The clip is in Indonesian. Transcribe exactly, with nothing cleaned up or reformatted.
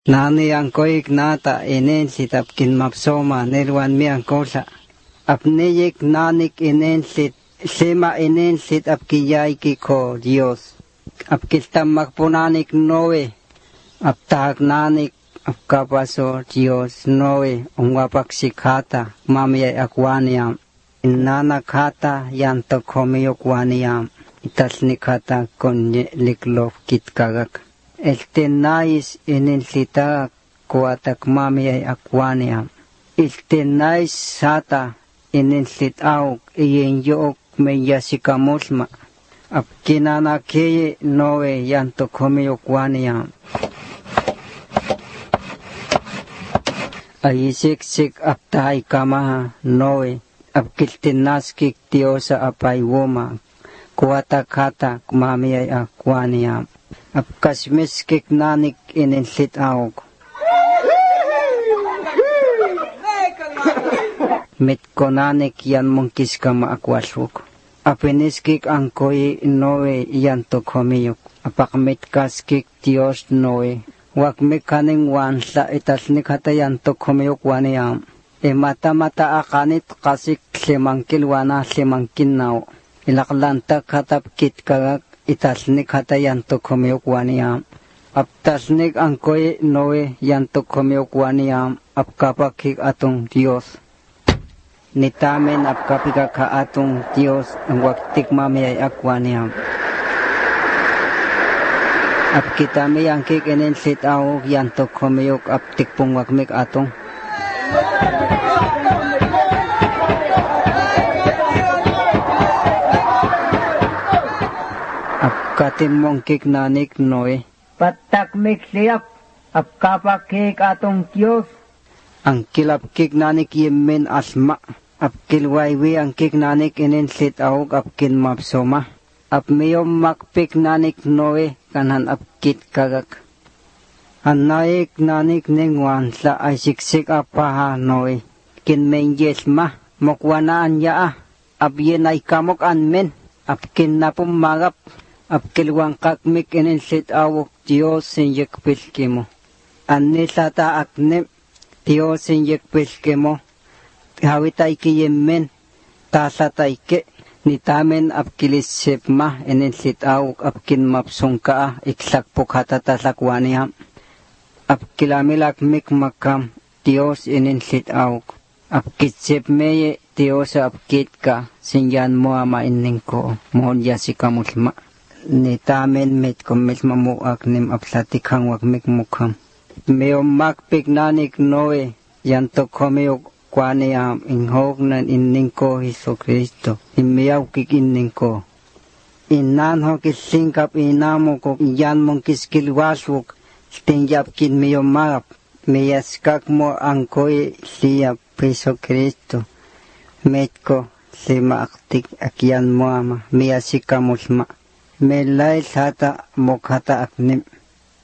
Nani ang koik nata inen sit apkin mapsoma nirwan mi ang kosa. Apniyik nanik inen sit sema inen sit apkiyay ko Dios. Apkistam makpunanik noe. Aptahak nanik apkapaso Dios noe ungwapak sikata mamiyay akwaniam. Inana kata yanto komiyok waniam. Itas nikata konye liklov kitkagak. El tenais en el sita kuatak mamiyay akwaniam. El tenais sata en el sitauk iyen yook meyasikamusma. Apkinana keye noe yanto komiyok waniam. Ayisik sik aptahay kamaha noe. Apkiltinaskik Diosa apay woma. Kuata kata mamiyay akwaniam. Apkasmiskik nanik ininsit aog. Mitkonanik yan mungkis ka maakwaswok. Apiniskik ang koy noe yan to komiyok. Apakmitkaskik Dios noe. Wak mikaning wansa itasnik hata yan to komiyok waniyam. E mata-mata akanit kasik limangkil wana limangkin nao. Ilaklanta katapkit kagak itasnik hata yanto komiyok waniyam. Aptasnik angkoy noe yanto komiyok waniyam. Apkapakik atong Dios. Nitamen apkapika ka atong Dios ang waktik mamiyay akwaniyam. Apkitami angkik inin sitaw yanto komiyok aptik pong wakmik atong. Apkatim mongkik nanik noe. Patakmik siyak, apkapakik atong Diyos. Ang kilapkik nanik yemen asma. Apkilwaywi ang kik nanik inin sitawag apkin mapsoma. Apmiyom makpik nanik noe kanan apkit kagak. Anaik nanik ningwan sa ay siksik apaha noe. Kinmen yesma, mokwanaan yaa. Abyen ay kamok anmen, apkin napumagap. Apkilwang kakmik inin sitawag Diyos sinyek pilkimo. Anisata aknem, Diyos sinyek pilkimo. Hawitay kiyemen, tasatay ke. Nitamen apkilisipma inin sitawag apkin mapsungka iksakpok hatatasakwaniam. Apkilamilak mikmakam, Diyos inin sitawag. Apkitsipmeye, Diyos apkitka, sinyan mo ama ining ko, mohon yasikamusma. Nitamen met kumis mamuak nim apsatikang wak mikmukam. Meo makpik nanik noe, yanto komiyok kwaniam inghog nan ining ko Hesus Kristo. Imiyaw kik ining ko. Inan ho kisingkap inamo ko iyan mong kiskilwaswok. Tingyap kin meo magap. Miyaskak mo ang ko'y siya Hesus Kristo. Met ko si maaktik akyan mo ama. Miyasikamusma. Melay sata mokhata aknim.